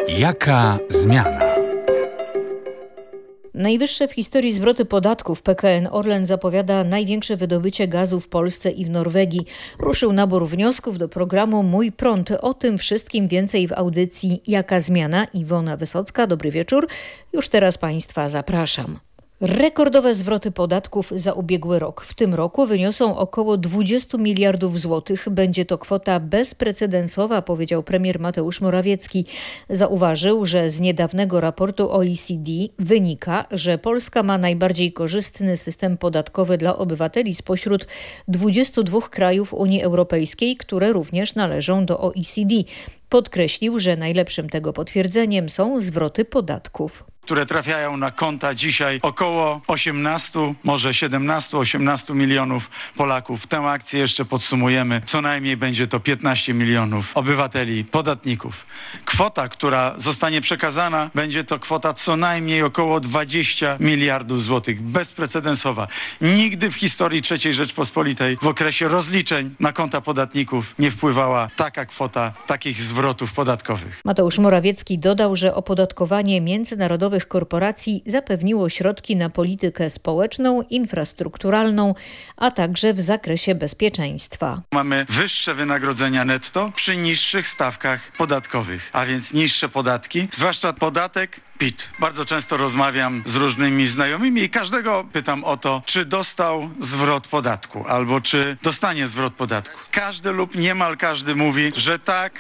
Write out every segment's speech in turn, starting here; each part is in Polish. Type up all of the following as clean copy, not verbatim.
Jaka zmiana? Najwyższe w historii zwroty podatków. PKN Orlen zapowiada największe wydobycie gazu w Polsce i w Norwegii. Ruszył nabór wniosków do programu Mój Prąd. O tym wszystkim więcej w audycji Jaka zmiana? Iwona Wysocka, dobry wieczór. Już teraz Państwa zapraszam. Rekordowe zwroty podatków za ubiegły rok. W tym roku wyniosą około 20 miliardów złotych. Będzie to kwota bezprecedensowa, powiedział premier Mateusz Morawiecki. Zauważył, że z niedawnego raportu OECD wynika, że Polska ma najbardziej korzystny system podatkowy dla obywateli spośród 22 krajów Unii Europejskiej, które również należą do OECD. Podkreślił, że najlepszym tego potwierdzeniem są zwroty podatków, które trafiają na konta dzisiaj około 18, może 17-18 milionów Polaków. Tę akcję jeszcze podsumujemy. Co najmniej będzie to 15 milionów obywateli, podatników. Kwota, która zostanie przekazana, będzie to kwota co najmniej około 20 miliardów złotych. Bezprecedensowa. Nigdy w historii III Rzeczpospolitej w okresie rozliczeń na konta podatników nie wpływała taka kwota takich zwrotów podatkowych. Mateusz Morawiecki dodał, że opodatkowanie międzynarodowych korporacji zapewniło środki na politykę społeczną, infrastrukturalną, a także w zakresie bezpieczeństwa. Mamy wyższe wynagrodzenia netto przy niższych stawkach podatkowych, a więc niższe podatki, zwłaszcza podatek PIT. Bardzo często rozmawiam z różnymi znajomymi i każdego pytam o to, czy dostał zwrot podatku albo czy dostanie zwrot podatku. Każdy lub niemal każdy mówi, że tak,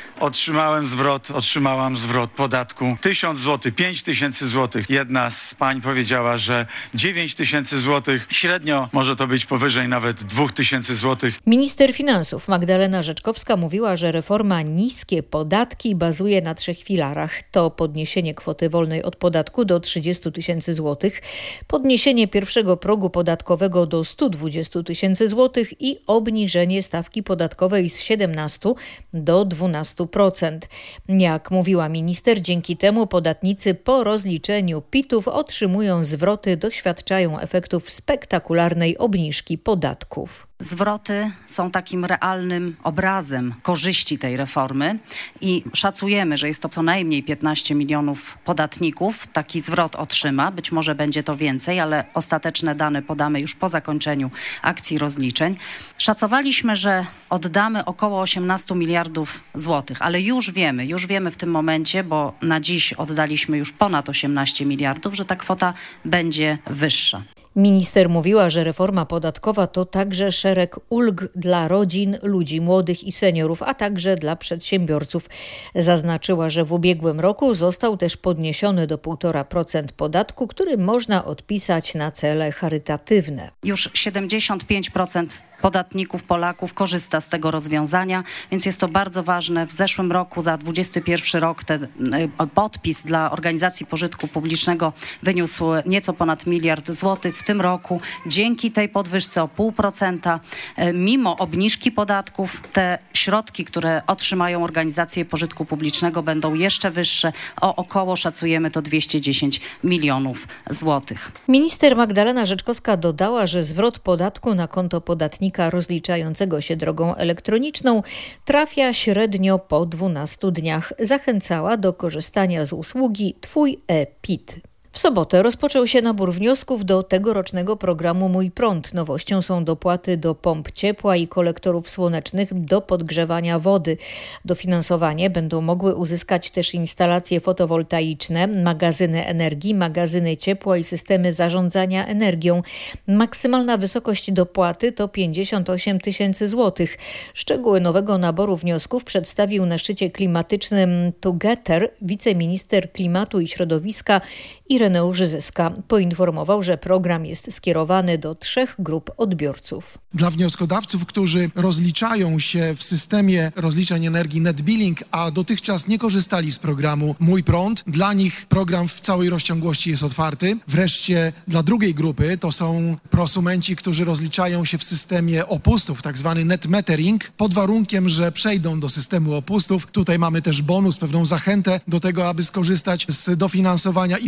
otrzymałam zwrot podatku. 1000 zł, 5000 zł. Jedna z pań powiedziała, że 9000 zł. Średnio może to być powyżej nawet 2000 zł. Minister finansów Magdalena Rzeczkowska mówiła, że reforma niskie podatki bazuje na 3 filarach. To podniesienie kwoty wolnej od podatku do 30 000 złotych, podniesienie pierwszego progu podatkowego do 120 000 złotych i obniżenie stawki podatkowej z 17 do 12%. Jak mówiła minister, dzięki temu podatnicy po rozliczeniu PIT-ów otrzymują zwroty, doświadczają efektów spektakularnej obniżki podatków. Zwroty są takim realnym obrazem korzyści tej reformy i szacujemy, że jest to co najmniej 15 milionów podatników. Taki zwrot otrzyma, być może będzie to więcej, ale ostateczne dane podamy już po zakończeniu akcji rozliczeń. Szacowaliśmy, że oddamy około 18 miliardów złotych, ale już wiemy w tym momencie, bo na dziś oddaliśmy już ponad 18 miliardów, że ta kwota będzie wyższa. Minister mówiła, że reforma podatkowa to także szereg ulg dla rodzin, ludzi młodych i seniorów, a także dla przedsiębiorców. Zaznaczyła, że w ubiegłym roku został też podniesiony do 1,5% podatku, który można odpisać na cele charytatywne. Już 75% podatników, Polaków korzysta z tego rozwiązania, więc jest to bardzo ważne. W zeszłym roku, za 2021 rok, ten podpis dla organizacji pożytku publicznego wyniósł nieco ponad 1 miliard złotych. W tym roku dzięki tej podwyżce o 0,5%, mimo obniżki podatków, te środki, które otrzymają organizacje pożytku publicznego, będą jeszcze wyższe. Około szacujemy to 210 milionów złotych. Minister Magdalena Rzeczkowska dodała, że zwrot podatku na konto podatnika rozliczającego się drogą elektroniczną trafia średnio po 12 dniach. Zachęcała do korzystania z usługi Twój e-PIT. W sobotę rozpoczął się nabór wniosków do tegorocznego programu Mój Prąd. Nowością są dopłaty do pomp ciepła i kolektorów słonecznych do podgrzewania wody. Dofinansowanie będą mogły uzyskać też instalacje fotowoltaiczne, magazyny energii, magazyny ciepła i systemy zarządzania energią. Maksymalna wysokość dopłaty to 58 000 złotych. Szczegóły nowego naboru wniosków przedstawił na szczycie klimatycznym Together wiceminister klimatu i środowiska Ireneusz Zyska. Poinformował, że program jest skierowany do 3 grup odbiorców. Dla wnioskodawców, którzy rozliczają się w systemie rozliczeń energii NetBilling, a dotychczas nie korzystali z programu Mój Prąd, dla nich program w całej rozciągłości jest otwarty. Wreszcie dla drugiej grupy to są prosumenci, którzy rozliczają się w systemie opustów, tak zwany net metering, pod warunkiem, że przejdą do systemu opustów. Tutaj mamy też bonus, pewną zachętę do tego, aby skorzystać z dofinansowania i przejść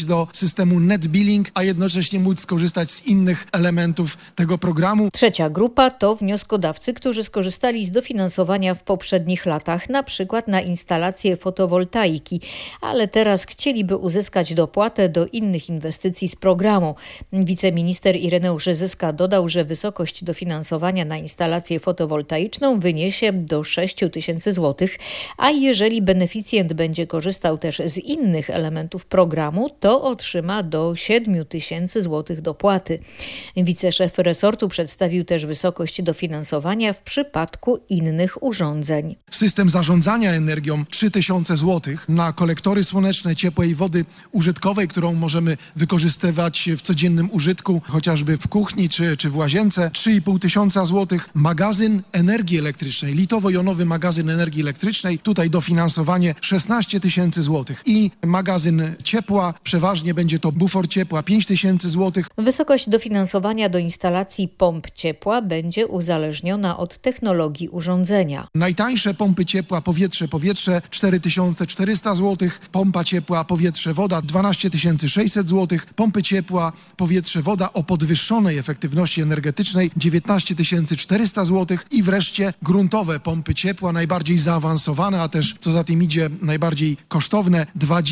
do systemu Net Billing, a jednocześnie móc skorzystać z innych elementów tego programu. Trzecia grupa to wnioskodawcy, którzy skorzystali z dofinansowania w poprzednich latach, na przykład na instalacje fotowoltaiki, ale teraz chcieliby uzyskać dopłatę do innych inwestycji z programu. Wiceminister Ireneusz Zyska dodał, że wysokość dofinansowania na instalację fotowoltaiczną wyniesie do 6 000 złotych, a jeżeli beneficjent będzie korzystał też z innych elementów programu, to otrzyma do 7 000 złotych dopłaty. Wiceszef resortu przedstawił też wysokość dofinansowania w przypadku innych urządzeń. System zarządzania energią 3000 zł, na kolektory słoneczne ciepłej wody użytkowej, którą możemy wykorzystywać w codziennym użytku, chociażby w kuchni czy w łazience, 3500 zł. Magazyn energii elektrycznej, litowo-jonowy magazyn energii elektrycznej, tutaj dofinansowanie 16 000 zł. I magazyn ciepła, przeważnie będzie to bufor ciepła, 5000 zł. Wysokość dofinansowania do instalacji pomp ciepła będzie uzależniona od technologii urządzenia. Najtańsze pompy ciepła powietrze 4400 zł, pompa ciepła powietrze-woda 12 600 zł, pompy ciepła powietrze-woda o podwyższonej efektywności energetycznej 19 400 zł i wreszcie gruntowe pompy ciepła, najbardziej zaawansowane, a też co za tym idzie najbardziej kosztowne,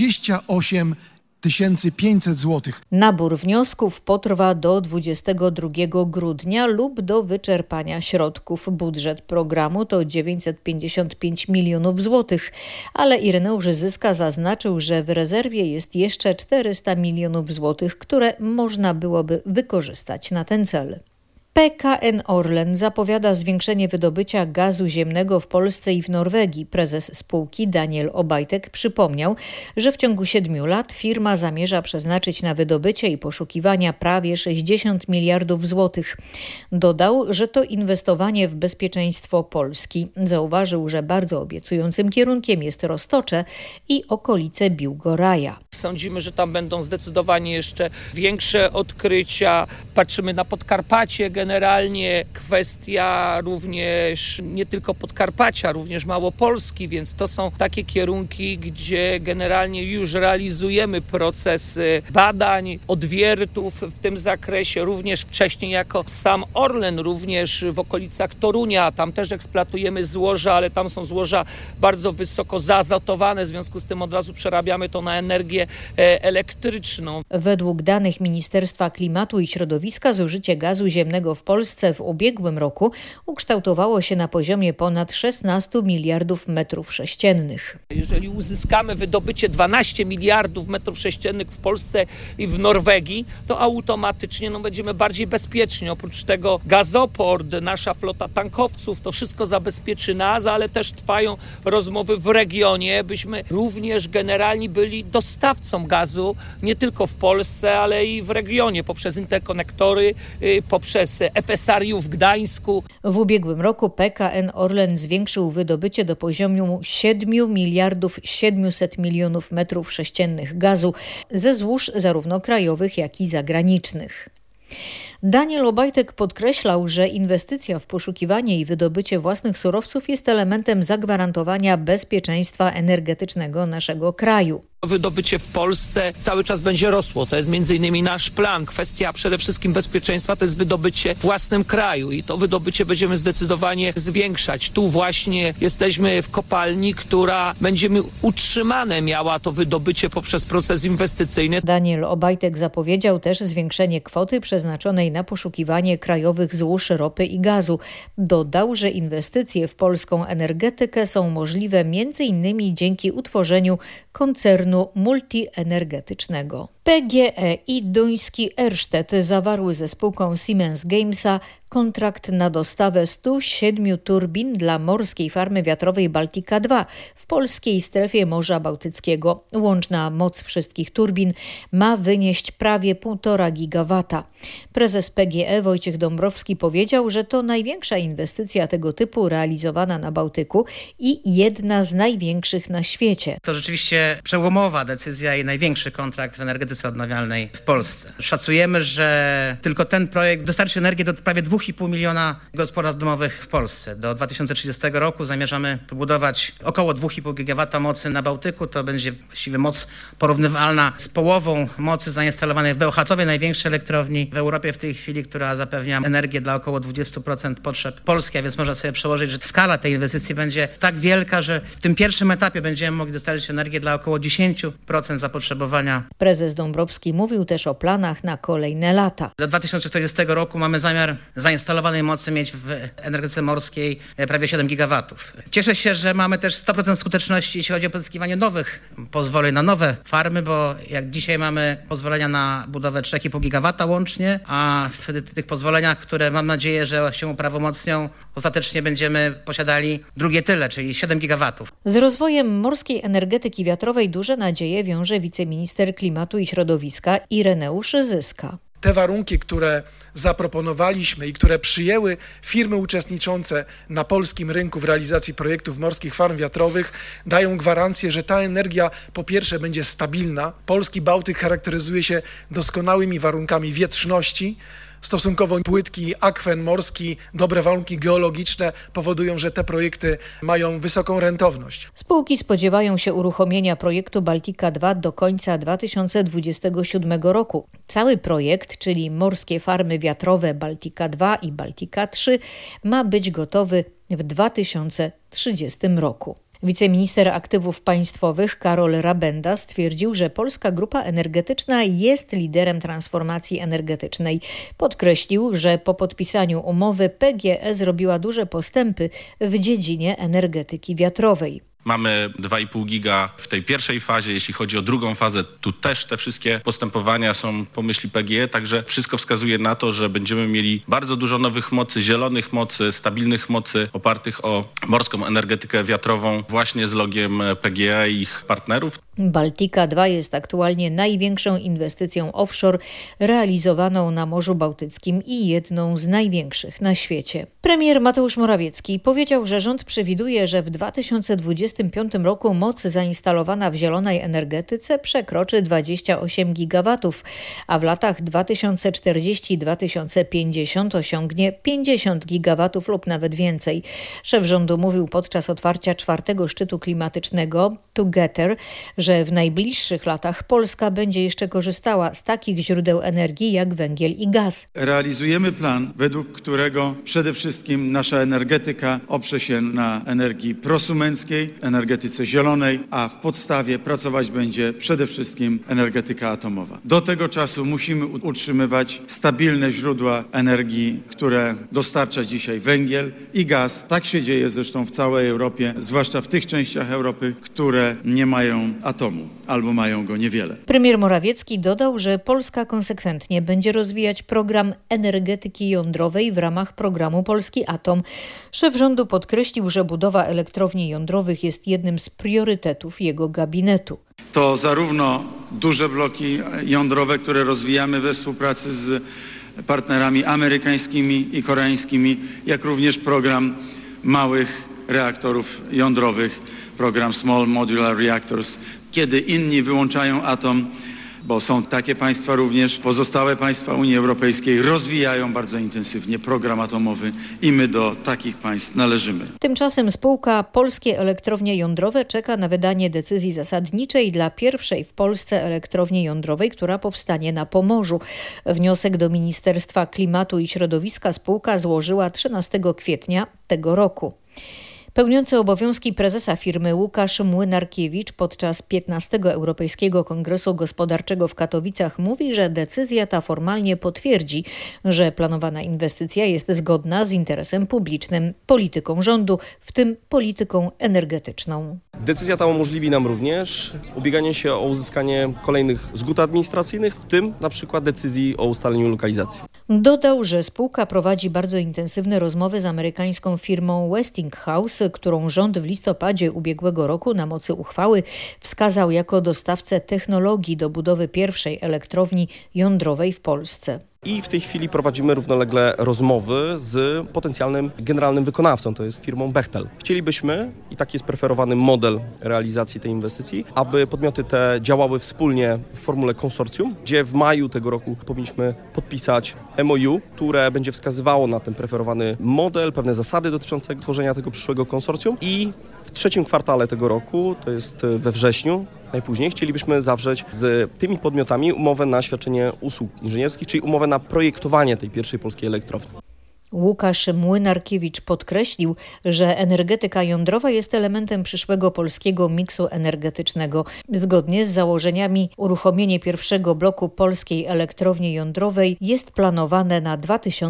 28 500 zł. Nabór wniosków potrwa do 22 grudnia lub do wyczerpania środków. Budżet programu to 955 milionów złotych, ale Ireneusz Zyska zaznaczył, że w rezerwie jest jeszcze 400 milionów złotych, które można byłoby wykorzystać na ten cel. PKN Orlen zapowiada zwiększenie wydobycia gazu ziemnego w Polsce i w Norwegii. Prezes spółki Daniel Obajtek przypomniał, że w ciągu 7 lat firma zamierza przeznaczyć na wydobycie i poszukiwania prawie 60 miliardów złotych. Dodał, że to inwestowanie w bezpieczeństwo Polski. Zauważył, że bardzo obiecującym kierunkiem jest Roztocze i okolice Biłgoraja. Sądzimy, że tam będą zdecydowanie jeszcze większe odkrycia. Patrzymy na Podkarpacie. Generalnie kwestia również nie tylko Podkarpacia, również Małopolski, więc to są takie kierunki, gdzie generalnie już realizujemy procesy badań, odwiertów w tym zakresie, również wcześniej jako sam Orlen, również w okolicach Torunia, tam też eksploatujemy złoża, ale tam są złoża bardzo wysoko zaazotowane, w związku z tym od razu przerabiamy to na energię elektryczną. Według danych Ministerstwa Klimatu i Środowiska zużycie gazu ziemnego w Polsce w ubiegłym roku ukształtowało się na poziomie ponad 16 miliardów metrów sześciennych. Jeżeli uzyskamy wydobycie 12 miliardów metrów sześciennych w Polsce i w Norwegii, to automatycznie będziemy bardziej bezpieczni. Oprócz tego gazoport, nasza flota tankowców, to wszystko zabezpieczy nas, ale też trwają rozmowy w regionie, byśmy również generalnie byli dostawcą gazu, nie tylko w Polsce, ale i w regionie, poprzez interkonektory, poprzez FSRU w Gdańsku. W ubiegłym roku PKN Orlen zwiększył wydobycie do poziomu 7 miliardów 700 milionów metrów sześciennych gazu ze złóż zarówno krajowych, jak i zagranicznych. Daniel Obajtek podkreślał, że inwestycja w poszukiwanie i wydobycie własnych surowców jest elementem zagwarantowania bezpieczeństwa energetycznego naszego kraju. Wydobycie w Polsce cały czas będzie rosło. To jest m.in. nasz plan. Kwestia przede wszystkim bezpieczeństwa to jest wydobycie w własnym kraju i to wydobycie będziemy zdecydowanie zwiększać. Tu właśnie jesteśmy w kopalni, która będzie utrzymane miała to wydobycie poprzez proces inwestycyjny. Daniel Obajtek zapowiedział też zwiększenie kwoty przeznaczonej na poszukiwanie krajowych złóż ropy i gazu. Dodał, że inwestycje w polską energetykę są możliwe m.in. dzięki utworzeniu koncernu multienergetycznego. PGE i duński Ørsted zawarły ze spółką Siemens Gamesa kontrakt na dostawę 107 turbin dla morskiej farmy wiatrowej Baltica 2 w polskiej strefie Morza Bałtyckiego. Łączna moc wszystkich turbin ma wynieść prawie 1,5 gigawata. Prezes PGE Wojciech Dąbrowski powiedział, że to największa inwestycja tego typu realizowana na Bałtyku i jedna z największych na świecie. To rzeczywiście przełomowa decyzja i największy kontrakt w energetyce odnawialnej w Polsce. Szacujemy, że tylko ten projekt dostarczy energię do prawie 2 2,5 miliona gospodarstw domowych w Polsce. Do 2030 roku zamierzamy wybudować około 2,5 gigawata mocy na Bałtyku. To będzie właściwie moc porównywalna z połową mocy zainstalowanej w Bełchatowie, największej elektrowni w Europie w tej chwili, która zapewnia energię dla około 20% potrzeb Polski, a więc można sobie przełożyć, że skala tej inwestycji będzie tak wielka, że w tym pierwszym etapie będziemy mogli dostarczyć energię dla około 10% zapotrzebowania. Prezes Dąbrowski mówił też o planach na kolejne lata. Do 2040 roku mamy zamiar zainstalowanej mocy mieć w energetyce morskiej prawie 7 gigawatów. Cieszę się, że mamy też 100% skuteczności, jeśli chodzi o pozyskiwanie nowych pozwoleń na nowe farmy, bo jak dzisiaj mamy pozwolenia na budowę 3,5 gigawata łącznie, a w tych pozwoleniach, które mam nadzieję, że się uprawomocnią, ostatecznie będziemy posiadali drugie tyle, czyli 7 gigawatów. Z rozwojem morskiej energetyki wiatrowej duże nadzieje wiąże wiceminister klimatu i środowiska Ireneusz Zyska. Te warunki, które zaproponowaliśmy i które przyjęły firmy uczestniczące na polskim rynku w realizacji projektów morskich farm wiatrowych, dają gwarancję, że ta energia po pierwsze będzie stabilna. Polski Bałtyk charakteryzuje się doskonałymi warunkami wietrzności. Stosunkowo płytki akwen morski, dobre warunki geologiczne powodują, że te projekty mają wysoką rentowność. Spółki spodziewają się uruchomienia projektu Baltica 2 do końca 2027 roku. Cały projekt, czyli morskie farmy wiatrowe Baltica 2 i Baltica 3, ma być gotowy w 2030 roku. Wiceminister Aktywów Państwowych Karol Rabenda stwierdził, że Polska Grupa Energetyczna jest liderem transformacji energetycznej. Podkreślił, że po podpisaniu umowy PGE zrobiła duże postępy w dziedzinie energetyki wiatrowej. Mamy 2,5 giga w tej pierwszej fazie. Jeśli chodzi o drugą fazę, tu też te wszystkie postępowania są po myśli PGE, także wszystko wskazuje na to, że będziemy mieli bardzo dużo nowych mocy, zielonych mocy, stabilnych mocy opartych o morską energetykę wiatrową właśnie z logiem PGE i ich partnerów. Baltica 2 jest aktualnie największą inwestycją offshore realizowaną na Morzu Bałtyckim i jedną z największych na świecie. Premier Mateusz Morawiecki powiedział, że rząd przewiduje, że w 2025 roku moc zainstalowana w zielonej energetyce przekroczy 28 gigawatów, a w latach 2040-2050 osiągnie 50 gigawatów lub nawet więcej. Szef rządu mówił podczas otwarcia 4. szczytu klimatycznego Together, że w najbliższych latach Polska będzie jeszcze korzystała z takich źródeł energii jak węgiel i gaz. Realizujemy plan, według którego przede wszystkim nasza energetyka oprze się na energii prosumenckiej, energetyce zielonej, a w podstawie pracować będzie przede wszystkim energetyka atomowa. Do tego czasu musimy utrzymywać stabilne źródła energii, które dostarcza dzisiaj węgiel i gaz. Tak się dzieje zresztą w całej Europie, zwłaszcza w tych częściach Europy, które nie mają atomu albo mają go niewiele. Premier Morawiecki dodał, że Polska konsekwentnie będzie rozwijać program energetyki jądrowej w ramach programu Polski Atom. Szef rządu podkreślił, że budowa elektrowni jądrowych jest jednym z priorytetów jego gabinetu. To zarówno duże bloki jądrowe, które rozwijamy we współpracy z partnerami amerykańskimi i koreańskimi, jak również program małych reaktorów jądrowych, program Small Modular Reactors, kiedy inni wyłączają atom, bo są takie państwa również, pozostałe państwa Unii Europejskiej rozwijają bardzo intensywnie program atomowy i my do takich państw należymy. Tymczasem spółka Polskie Elektrownie Jądrowe czeka na wydanie decyzji zasadniczej dla pierwszej w Polsce elektrowni jądrowej, która powstanie na Pomorzu. Wniosek do Ministerstwa Klimatu i Środowiska spółka złożyła 13 kwietnia tego roku. Pełniący obowiązki prezesa firmy Łukasz Młynarkiewicz podczas 15. Europejskiego Kongresu Gospodarczego w Katowicach mówi, że decyzja ta formalnie potwierdzi, że planowana inwestycja jest zgodna z interesem publicznym, polityką rządu, w tym polityką energetyczną. Decyzja ta umożliwi nam również ubieganie się o uzyskanie kolejnych zgód administracyjnych, w tym na przykład decyzji o ustaleniu lokalizacji. Dodał, że spółka prowadzi bardzo intensywne rozmowy z amerykańską firmą Westinghouse, którą rząd w listopadzie ubiegłego roku na mocy uchwały wskazał jako dostawcę technologii do budowy pierwszej elektrowni jądrowej w Polsce. I w tej chwili prowadzimy równolegle rozmowy z potencjalnym generalnym wykonawcą, to jest firmą Bechtel. Chcielibyśmy, i taki jest preferowany model realizacji tej inwestycji, aby podmioty te działały wspólnie w formule konsorcjum, gdzie w maju tego roku powinniśmy podpisać MOU, które będzie wskazywało na ten preferowany model, pewne zasady dotyczące tworzenia tego przyszłego konsorcjum i w trzecim kwartale tego roku, to jest we wrześniu, najpóźniej chcielibyśmy zawrzeć z tymi podmiotami umowę na świadczenie usług inżynierskich, czyli umowę na projektowanie tej pierwszej polskiej elektrowni. Łukasz Młynarkiewicz podkreślił, że energetyka jądrowa jest elementem przyszłego polskiego miksu energetycznego. Zgodnie z założeniami uruchomienie pierwszego bloku polskiej elektrowni jądrowej jest planowane na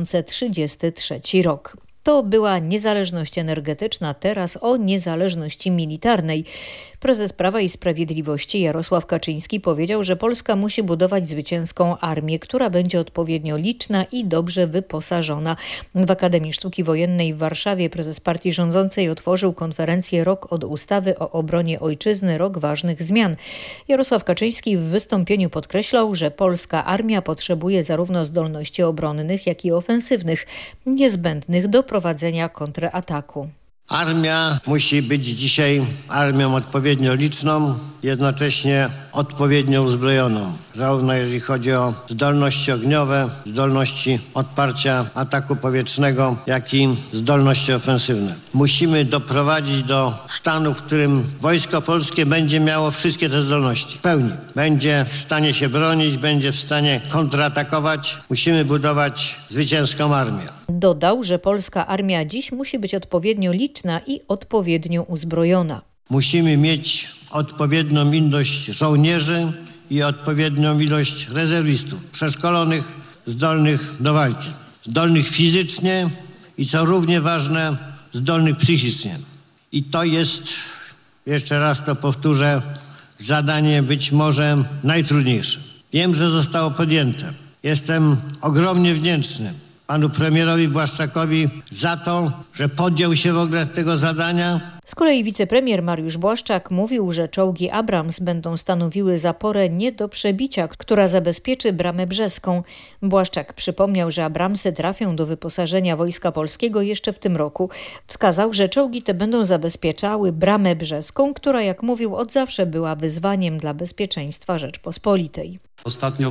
2033 rok. To była niezależność energetyczna, teraz o niezależności militarnej. Prezes Prawa i Sprawiedliwości Jarosław Kaczyński powiedział, że Polska musi budować zwycięską armię, która będzie odpowiednio liczna i dobrze wyposażona. W Akademii Sztuki Wojennej w Warszawie prezes partii rządzącej otworzył konferencję Rok od ustawy o obronie ojczyzny, rok ważnych zmian. Jarosław Kaczyński w wystąpieniu podkreślał, że polska armia potrzebuje zarówno zdolności obronnych, jak i ofensywnych, niezbędnych do prowadzenia kontrataku. Armia musi być dzisiaj armią odpowiednio liczną, jednocześnie odpowiednio uzbrojoną. Zarówno jeżeli chodzi o zdolności ogniowe, zdolności odparcia ataku powietrznego, jak i zdolności ofensywne. Musimy doprowadzić do stanu, w którym Wojsko Polskie będzie miało wszystkie te zdolności w pełni. Będzie w stanie się bronić, będzie w stanie kontratakować. Musimy budować zwycięską armię. Dodał, że polska armia dziś musi być odpowiednio liczna i odpowiednio uzbrojona. Musimy mieć odpowiednią ilość żołnierzy i odpowiednią ilość rezerwistów, przeszkolonych, zdolnych do walki. Zdolnych fizycznie i co równie ważne, zdolnych psychicznie. I to jest, jeszcze raz to powtórzę, zadanie być może najtrudniejsze. Wiem, że zostało podjęte. Jestem ogromnie wdzięczny panu premierowi Błaszczakowi za to, że podjął się w ogóle tego zadania. Z kolei wicepremier Mariusz Błaszczak mówił, że czołgi Abrams będą stanowiły zaporę nie do przebicia, która zabezpieczy Bramę Brzeską. Błaszczak przypomniał, że Abramsy trafią do wyposażenia Wojska Polskiego jeszcze w tym roku. Wskazał, że czołgi te będą zabezpieczały Bramę Brzeską, która, jak mówił, od zawsze była wyzwaniem dla bezpieczeństwa Rzeczpospolitej. Ostatnio w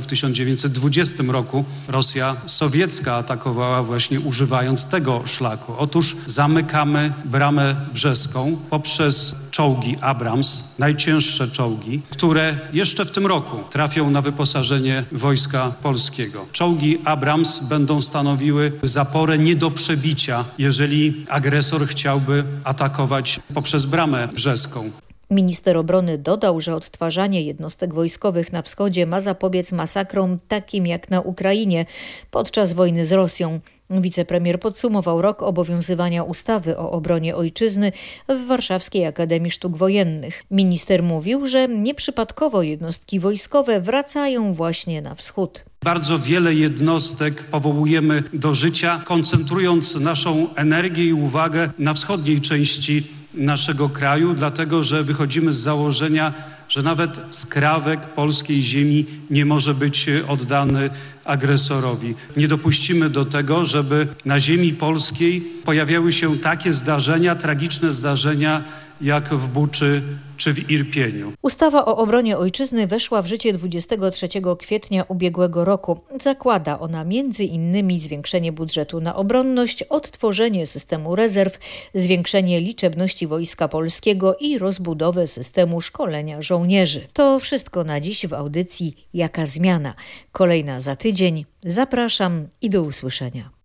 1920 roku Rosja sowiecka atakowała właśnie używając tego szlaku. Otóż zamykamy Bramę Brzeską poprzez czołgi Abrams, najcięższe czołgi, które jeszcze w tym roku trafią na wyposażenie Wojska Polskiego. Czołgi Abrams będą stanowiły zaporę nie do przebicia, jeżeli agresor chciałby atakować poprzez Bramę Brzeską. Minister obrony dodał, że odtwarzanie jednostek wojskowych na wschodzie ma zapobiec masakrom takim jak na Ukrainie podczas wojny z Rosją. Wicepremier podsumował rok obowiązywania ustawy o obronie ojczyzny w Warszawskiej Akademii Sztuk Wojennych. Minister mówił, że nieprzypadkowo jednostki wojskowe wracają właśnie na wschód. Bardzo wiele jednostek powołujemy do życia, koncentrując naszą energię i uwagę na wschodniej części naszego kraju, dlatego że wychodzimy z założenia, że nawet skrawek polskiej ziemi nie może być oddany agresorowi. Nie dopuścimy do tego, żeby na ziemi polskiej pojawiały się takie zdarzenia, tragiczne zdarzenia, jak w Buczy czy w Irpieniu. Ustawa o obronie ojczyzny weszła w życie 23 kwietnia ubiegłego roku. Zakłada ona m.in. zwiększenie budżetu na obronność, odtworzenie systemu rezerw, zwiększenie liczebności Wojska Polskiego i rozbudowę systemu szkolenia żołnierzy. To wszystko na dziś w audycji Jaka zmiana? Kolejna za tydzień. Zapraszam i do usłyszenia.